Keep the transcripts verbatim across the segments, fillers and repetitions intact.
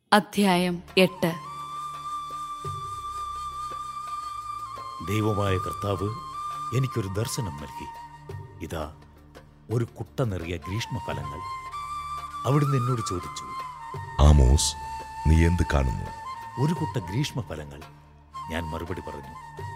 അധ്യായം എട്ട്. ദൈവമായ കർത്താവ് എനിക്കൊരു ദർശനം നൽകി. ഇതാ ഒരു കുട്ട നിറയ ഗ്രീഷ്മഫലങ്ങൾ. അവിടുന്ന് എന്നോട് ചോദിച്ചു, ആമോസ്, നീ എന്ത് കാണുന്നു? ഒരു കുട്ട ഗ്രീഷ്മഫലങ്ങൾ. ഞാൻ മറുപടി പറഞ്ഞു,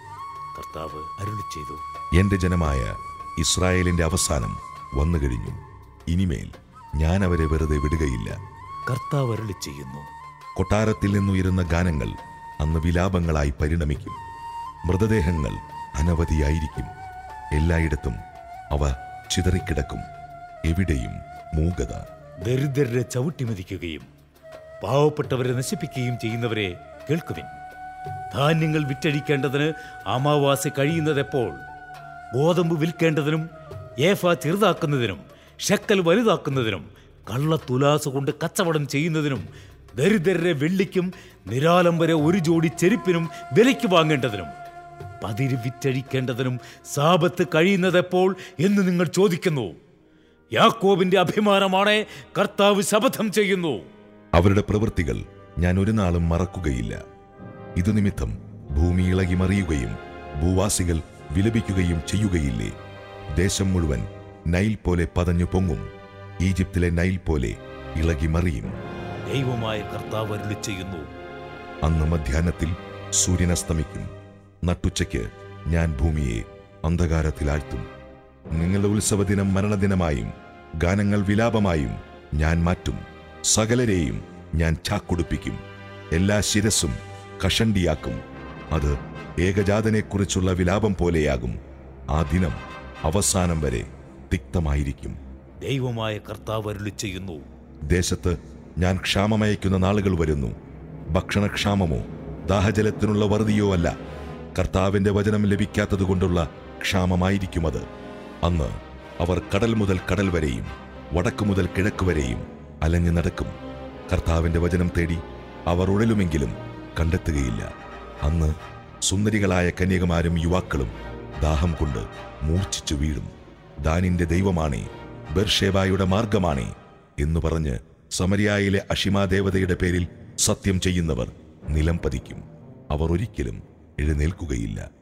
കർത്താവ് അരുളി ചെയ്തു, എന്റെ ജനമായ ഇസ്രായേലിന്റെ അവസാനം വന്നു കഴിഞ്ഞു. ഇനിമേൽ ഞാൻ അവരെ വെറുതെ വിടുകയില്ല. കർത്താവ് അരുളി ചെയ്യുന്നു, കൊട്ടാരത്തിൽ നിന്നുയരുന്ന ഗാനങ്ങൾ അന്ന് വിലാപങ്ങളായി പരിണമിക്കും. മൃതദേഹങ്ങൾ അനവധിയായിരിക്കും. എല്ലായിടത്തും അവ ചിതറിക്കിടക്കും. എവിടെയും മൂകത. ദരിദ്രരെ ചവിട്ടിമതിക്കുകയും പാവപ്പെട്ടവരെ നശിപ്പിക്കുകയും ചെയ്യുന്നവരെ കേൾക്കുവിൻ. ധാന്യങ്ങൾ വിറ്റഴിക്കേണ്ടതിന് അമാവാസി കഴിയുന്നതെപ്പോൾ? ഗോതമ്പ് വിൽക്കേണ്ടതിനും ഏഫ ചെറുതാക്കുന്നതിനും ഷെക്കൽ വലുതാക്കുന്നതിനും കള്ള തുലാസ് കൊണ്ട് കച്ചവടം ചെയ്യുന്നതിനും ദരിദ്രരെ വെള്ളിക്കും നിരാലംബരെ ഒരു ജോഡി ചെരുപ്പിനും വിലയ്ക്ക് വാങ്ങേണ്ടതിനും പതിര് വിറ്റഴിക്കേണ്ടതിനും സാപത്ത് കഴിയുന്നതെപ്പോൾ എന്ന് നിങ്ങൾ ചോദിക്കുന്നു. യാക്കോബിന്റെ അഭിമാനമാണ് കർത്താവ് ശപഥം ചെയ്യുന്നു. അവരുടെ പ്രവൃത്തികൾ ഞാൻ ഒരു നാളും മറക്കുകയില്ല. ഇതുനിമിത്തം ഭൂമി ഇളകി മറിയുകയും ഭൂവാസികൾ വിലപിക്കുകയും ചെയ്യുകയില്ലേ? ദേശം മുഴുവൻ നൈൽ പോലെ പതഞ്ഞു പൊങ്ങും. ഈജിപ്തിലെ നൈൽ പോലെ ഇളകി മറിയും. ദൈവമായ കർത്താവ് അരുളി ചെയ്യുന്നു, അന്ന് മധ്യാഹ്നത്തിൽ സൂര്യൻ അസ്തമിക്കും. നട്ടുച്ചയ്ക്ക് ഞാൻ ഭൂമിയെ അന്ധകാരത്തിലാഴ്ത്തും. നിങ്ങളുടെ ഉത്സവദിനം മരണദിനമായും ഗാനങ്ങൾ വിലാപമായും ഞാൻ മാറ്റും. സകലരെയും ഞാൻ ചാക്കുടുപ്പിക്കും. എല്ലാ ശിരസ്സും കഷണ്ടിയാക്കും. അത് ഏകജാതനെക്കുറിച്ചുള്ള വിലാപം പോലെയാകും. ആ ദിനം അവസാനം വരെ തിക്തമായിരിക്കും. ദൈവമായ കർത്താവ് അരുളി ചെയ്യുന്നു, ദേശത്ത് ഞാൻ ക്ഷാമമയക്കുന്ന നാളുകൾ വരുന്നു. ഭക്ഷണക്ഷാമമോ ദാഹജലത്തിനുള്ള വറുതിയോ അല്ല, കർത്താവിന്റെ വചനം ലഭിക്കാത്തതുകൊണ്ടുള്ള ക്ഷാമമായിരിക്കും അത്. അന്ന് അവർ കടൽ മുതൽ കടൽ വരെയും വടക്കു മുതൽ കിഴക്ക് വരെയും അലഞ്ഞു നടക്കും. കർത്താവിന്റെ വചനം തേടി അവർ ഉഴലുമെങ്കിലും കണ്ടെത്തുകയില്ല. അന്ന് സുന്ദരികളായ കന്യകമാരും യുവാക്കളും ദാഹം കൊണ്ട് മൂർച്ഛിച്ചു വീഴും. ദാനിന്റെ ദൈവമാണേ, ബെർഷേബായുടെ മാർഗമാണേ എന്നു പറഞ്ഞ് സമരിയായിലെ അഷിമാ ദേവതയുടെ പേരിൽ സത്യം ചെയ്യുന്നവർ നിലം പതിക്കും. അവർ ഒരിക്കലും എഴുന്നേൽക്കുകയില്ല.